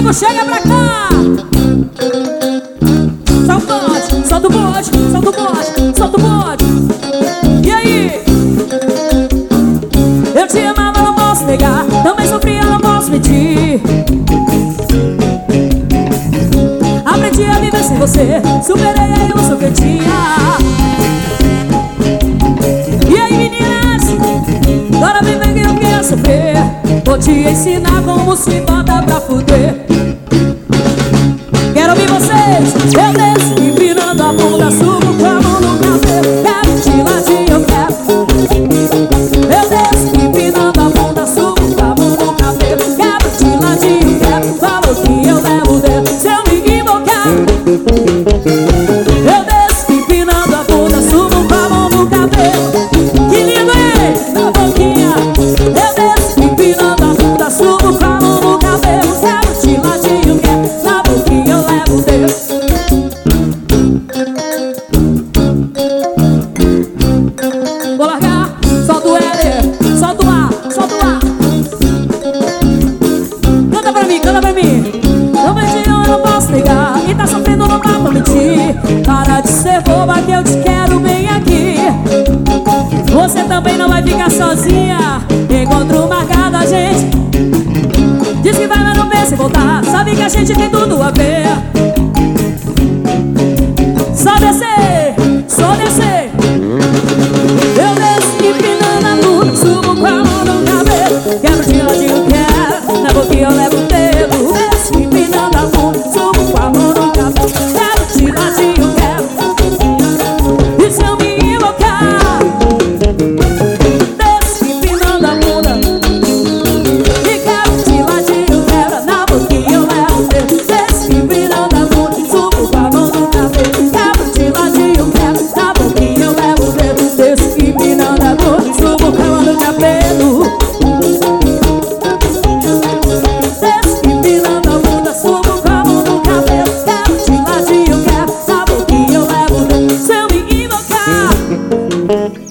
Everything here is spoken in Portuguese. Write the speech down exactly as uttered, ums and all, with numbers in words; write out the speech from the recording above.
novo, chega pra cá. Solta o bode, solta o bode, solta o bode, solta o bode. E aí? Eu te amava, não posso negar. Também sofria, não posso mentir. Aprendi a viver sem você, superei a ilusão que eu tinha. E aí, meninas? Agora vem ver que eu quero sofrer. Vou te ensinar como se bota pra fuder. Quero ouvir vocês. Eu desço empinando a bunda, subo com a mão no cabelo. Quero te latir, eu quero. Eu desço empinando a bunda, subo com a mão no cabelo. Quero te latir, eu quero. Falou que eu levo dentro, se eu me equivocar. Eu desço empinando a bunda, subo com a mão no cabelo. Que lindo, hein? Na boquinha. Eu desço empinando a bunda, subo com a mão no cabelo. Quero te latir, eu quero. Na boquinha eu levo dentro. Vou largar, solta o L, solta o A, solta o A. Canta pra mim, canta pra mim. Não beijinho, eu não posso negar. E tá sofrendo, não dá pra mentir. Para de ser boba que eu te quero bem aqui. Você também não vai ficar sozinha. Encontro marcado a gente. Diz que vai, mas não pensa em voltar. Sabe que a gente tem tudo a ver. Só descer.